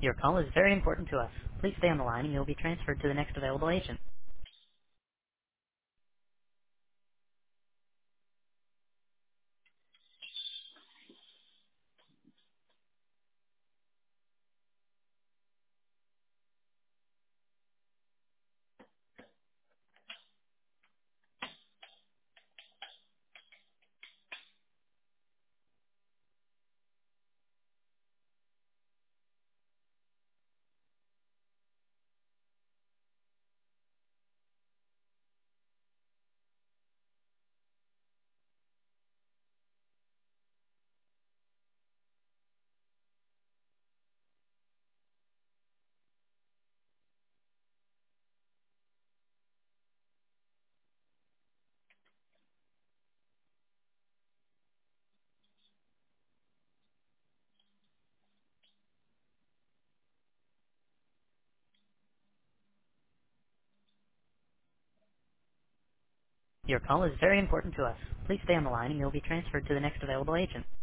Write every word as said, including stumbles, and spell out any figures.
Your call is very important to us. Please stay on the line and you'll be transferred to the next available agent. Your call is very important to us. Please stay on the line and you'll be transferred to the next available agent.